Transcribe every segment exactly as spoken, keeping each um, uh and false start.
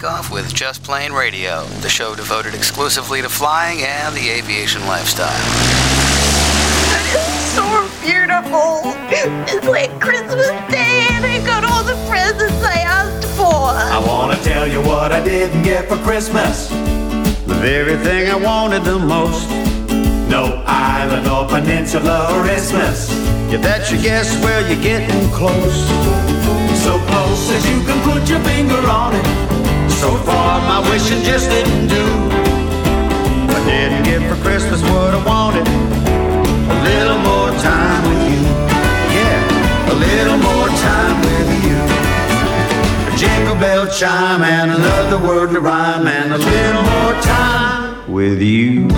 takeoff with Just Plane Radio, the show devoted exclusively to flying and the aviation lifestyle. It's so beautiful. It's like Christmas Day and I got all the presents I asked for. I want to tell you what I didn't get for Christmas. The very thing I wanted the most. No island or peninsula or isthmus. If that's your guess, well, you're getting close. So close as you can put your finger on it. So far, my wishing just didn't do. I didn't get for Christmas what I wanted. A little more time with you. Yeah, a little more time with you. A jingle bell chime and another word to rhyme and a little more time with you.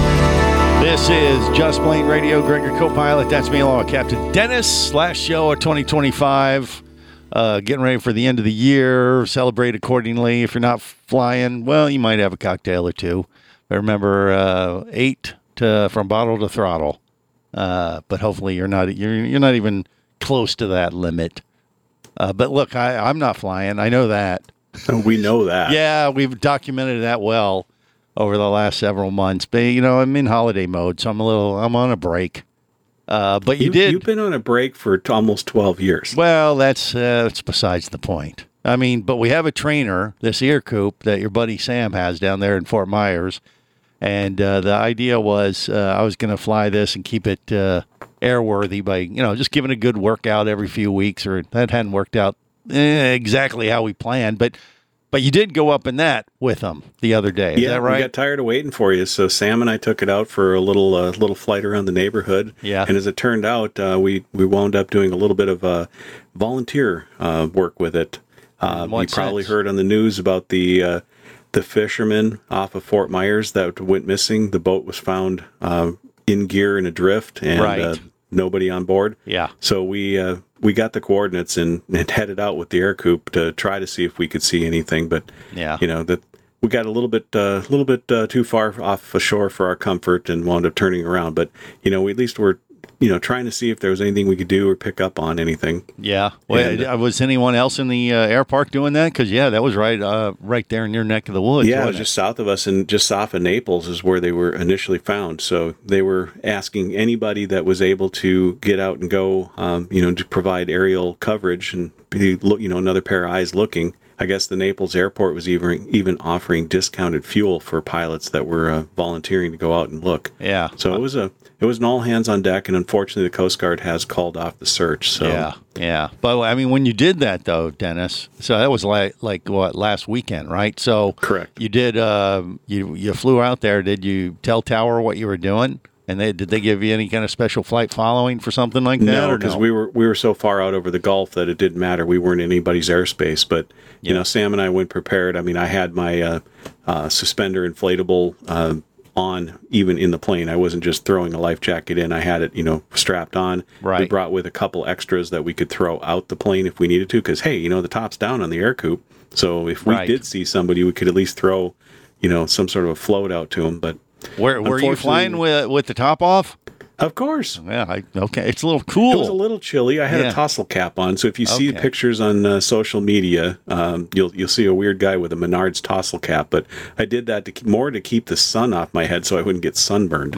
This is Just Plane Radio. Greg, your co-pilot. That's me along with Captain Dennis. Last show of twenty twenty-five. Uh, getting ready for the end of the year. Celebrate accordingly. If you're not flying, well, you might have a cocktail or two. But remember, uh, eight to, from bottle to throttle. Uh, but hopefully you're not you're you're not even close to that limit. Uh, but look, I, I'm not flying. I know that. We know that. Yeah, we've documented that well over the last several months. But, you know, I'm in holiday mode, so I'm a little, I'm on a break. Uh, but you, you did. You've been on a break for t- almost twelve years. Well, that's, uh, that's besides the point. I mean, but we have a trainer, this ear coop that your buddy Sam has down there in Fort Myers. And uh, the idea was uh, I was going to fly this and keep it uh, airworthy by, you know, just giving a good workout every few weeks, or that hadn't worked out eh, exactly how we planned. But But you did go up in that with them the other day. Is yeah, that right? We got tired of waiting for you, so Sam and I took it out for a little uh, little flight around the neighborhood. Yeah. And as it turned out, uh, we, we wound up doing a little bit of uh, volunteer uh, work with it. Uh, you probably sense? heard on the news about the uh, the fishermen off of Fort Myers that went missing. The boat was found uh, in gear and adrift, and Right. uh, nobody on board. Yeah. So we uh, we got the coordinates and, and headed out with the air coop to try to see if we could see anything. But Yeah. you know that we got a little bit a uh, little bit uh, too far off ashore for our comfort and wound up turning around. But you know, we at least were you know trying to see if there was anything we could do or pick up on anything. Yeah. Well, And, uh, was anyone else in the uh, air park doing that? Because yeah, that was right uh, right there in your neck of the woods. Yeah, it was wasn't just south of us, and just south of Naples is where they were initially found. So they were asking anybody that was able to get out and go, um, you know, to provide aerial coverage and be, look, you know, another pair of eyes looking. I guess the Naples airport was even even offering discounted fuel for pilots that were uh, volunteering to go out and look. Yeah. So it was a it was an all hands on deck, and unfortunately, the Coast Guard has called off the search. So Yeah, yeah. But I mean, when you did that though, Dennis, so that was like like what last weekend, right? So Correct. You did. Uh, you you flew out there. Did you tell Tower what you were doing? And they did they give you any kind of special flight following for something like that? No, or because we were we were so far out over the Gulf that it didn't matter. We weren't in anybody's airspace. But you Yeah. know, Sam and I went prepared. I mean, I had my uh, uh, suspender inflatable uh, on even in the plane. I wasn't just throwing a life jacket in. I had it, you know, strapped on. Right. We brought with a couple extras that we could throw out the plane if we needed to. Because hey, you know, the top's down on the air coop, so if we Right. did see somebody, we could at least throw, you know, some sort of a float out to them. But Were were you unfortunately- flying with with the top off? Of course. Yeah. I, okay. It's a little cool. It was a little chilly. I had Yeah. a tassel cap on, so if you see Okay. pictures on uh, social media, um, you'll you'll see a weird guy with a Menards tassel cap. But I did that to keep, more to keep the sun off my head, so I wouldn't get sunburned.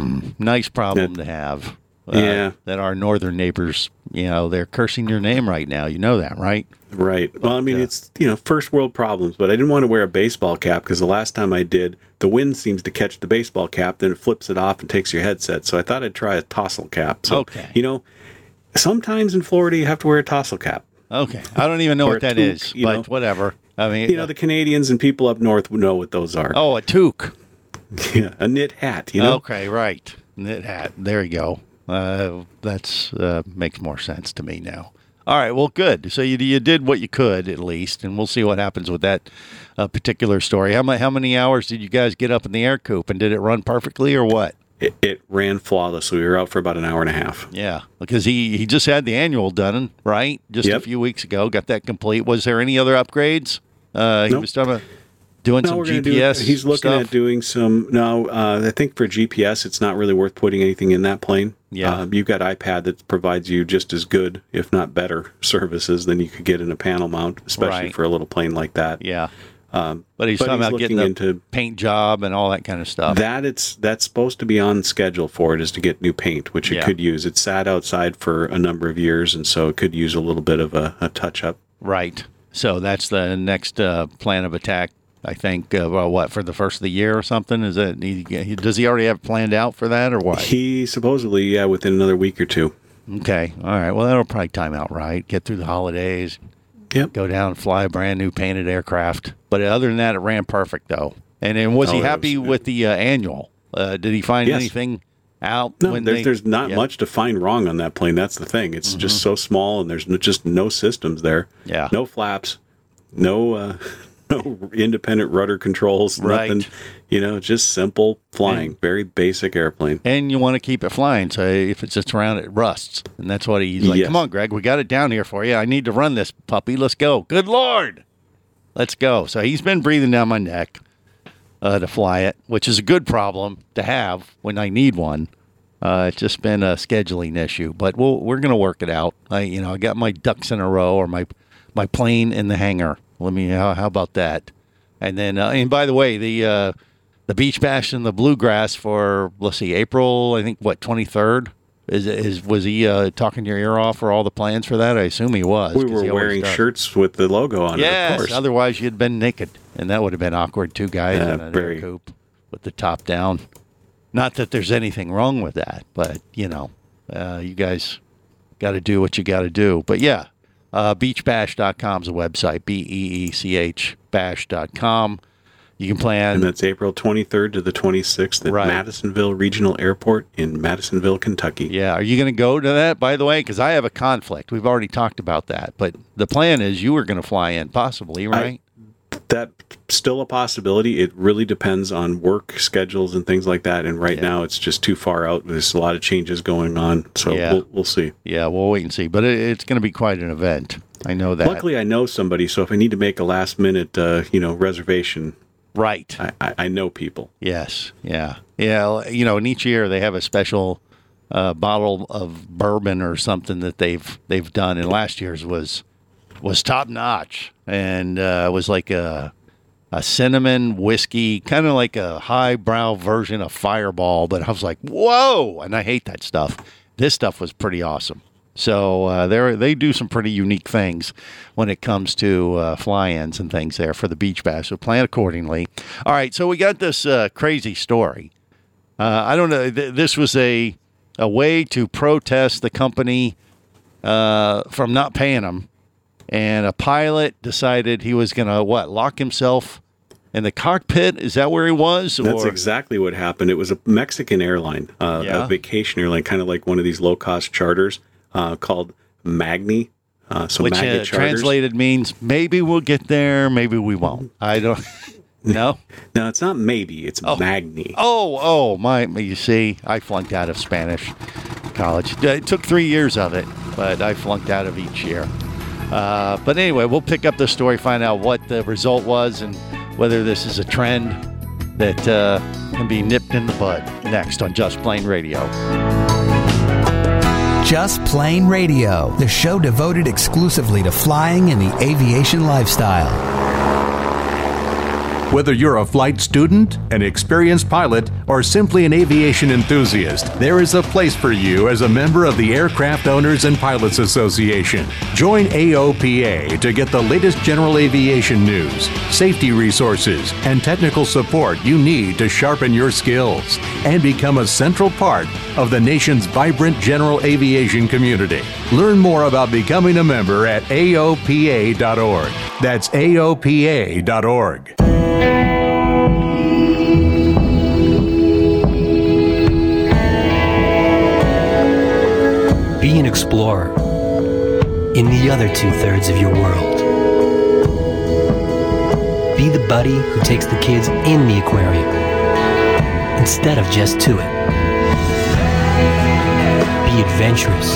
Nice problem That- to have. Uh, Yeah. That our northern neighbors, you know, they're cursing your name right now. You know that, right? Right. Well, I mean, it's you know first world problems, but I didn't want to wear a baseball cap because the last time I did, the wind seems to catch the baseball cap, then it flips it off and takes your headset. So I thought I'd try a tassel cap. So, Okay. You know, sometimes in Florida you have to wear a tassel cap. Okay. I don't even know Or what a that toque, is, you but know. whatever. I mean, You know, the Canadians and people up north know what those are. oh, a toque. Yeah, a knit hat. You know. Okay, right. Knit hat. There you go. Uh, that's uh, makes more sense to me now. All right, well, good. So you you did what you could at least, and we'll see what happens with that uh, particular story. How many how many hours did you guys get up in the air coop, and did it run perfectly or what? It, it ran flawlessly. We were out for about an hour and a half. Yeah, because he, he just had the annual done, right? Just Yep. a few weeks ago, got that complete. Was there any other upgrades? Uh, he Nope. was talking about doing No, some we're gonna G P S do. He's looking stuff. at doing some. No, uh, I think for G P S, it's not really worth putting anything in that plane. Yeah. uh, you've got iPad that provides you just as good, if not better, services than you could get in a panel mount, especially Right. for a little plane like that. Yeah. Um, But he's but talking he's about getting looking the into paint job and all that kind of stuff. that. It's that's supposed to be on schedule for it is to get new paint, which it Yeah. could use. It sat outside for a number of years, and so it could use a little bit of a, a touch up. Right. So that's the next uh, plan of attack, I think. Uh, well, what, for the first of the year or something? Is it? He, he, does he already have planned out for that or what? He supposedly, yeah, within another week or two. Okay. All right. Well, that'll probably time out right. Get through the holidays. Yep. Go down and fly a brand new painted aircraft. But other than that, it ran perfect, though. And then was Oh, he that happy was- with the uh, annual? Uh, did he find Yes. anything out? No, when there's, they, there's not yeah. much to find wrong on that plane. That's the thing. It's Mm-hmm. just so small, and there's no, just no systems there. Yeah. No flaps, no uh, no independent rudder controls, Right. nothing. You know, just simple flying. Very basic airplane. And you want to keep it flying, so if it sits around, it rusts. And that's what he's like, Yes. come on, Greg, we got it down here for you. I need to run this puppy. Let's go. Good Lord. Let's go. So he's been breathing down my neck uh, to fly it, which is a good problem to have when I need one. Uh, it's just been a scheduling issue, but we'll, we're going to work it out. I, you know, I got my ducks in a row, or my my plane in the hangar. Let me. How, how about that? And then, uh, and by the way, the uh, the Beach Bash and the Bluegrass for let's see, April. I think what twenty-third is is was he uh, talking your ear off for all the plans for that? I assume he was. We 'cause were he always wearing does. shirts with the logo on it, of Yes, course. otherwise you'd been naked, and that would have been awkward. Two guys Yeah, in an very. air coupe with the top down. Not that there's anything wrong with that, but you know, uh, you guys got to do what you got to do. But yeah, uh, beach bash dot com is a website. B E E C H bash dot com. You can plan. And that's April twenty-third to the twenty-sixth at Right. Madisonville Regional Airport in Madisonville, Kentucky. Yeah, are you going to go to that, by the way? Because I have a conflict. We've already talked about that. But the plan is you were going to fly in, possibly, right? That's still a possibility. It really depends on work schedules and things like that. And right Yeah. now, it's just too far out. There's a lot of changes going on, so Yeah. we'll, we'll see. Yeah, we'll wait and see. But it, it's going to be quite an event. I know that. Luckily, I know somebody, so if I need to make a last minute, uh, you know, reservation, Right. I, I, I know people. Yes. Yeah. Yeah. You know, and each year they have a special uh, bottle of bourbon or something that they've they've done, and last year's was was top notch, and uh, was like a a cinnamon whiskey, kind of like a highbrow version of Fireball. But I was like, whoa! And I hate that stuff. This stuff was pretty awesome. So uh, they they do some pretty unique things when it comes to uh, fly-ins and things there for the Beach Bash. So plan accordingly. All right, so we got this uh, crazy story. Uh, I don't know. Th- this was a a way to protest the company uh, from not paying them, and a pilot decided he was going to what lock himself in the cockpit. Is that where he was? That's or? exactly what happened. It was a Mexican airline, uh, Yeah. a vacation airline, kind of like one of these low-cost charters uh, called Magni. Uh, so Which Magni uh, charters. translated means maybe we'll get there, maybe we won't. I don't. No. No, it's not maybe. It's Magni. Oh, oh, my! You see, I flunked out of Spanish college. It took three years of it, but I flunked out of each year. Uh, but anyway, we'll pick up the story, find out what the result was, and whether this is a trend that uh, can be nipped in the bud. Next on Just Plain Radio. Just Plain Radio, the show devoted exclusively to flying and the aviation lifestyle. Whether you're a flight student, an experienced pilot, or simply an aviation enthusiast, there is a place for you as a member of the Aircraft Owners and Pilots Association. Join A O P A to get the latest general aviation news, safety resources, and technical support you need to sharpen your skills and become a central part of the nation's vibrant general aviation community. Learn more about becoming a member at A O P A dot org. That's A O P A dot org. Be an explorer in the other two-thirds of your world. Be the buddy who takes the kids in the aquarium instead of just to it. Be adventurous.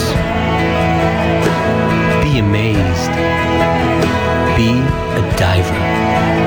Be amazed. Be a diver.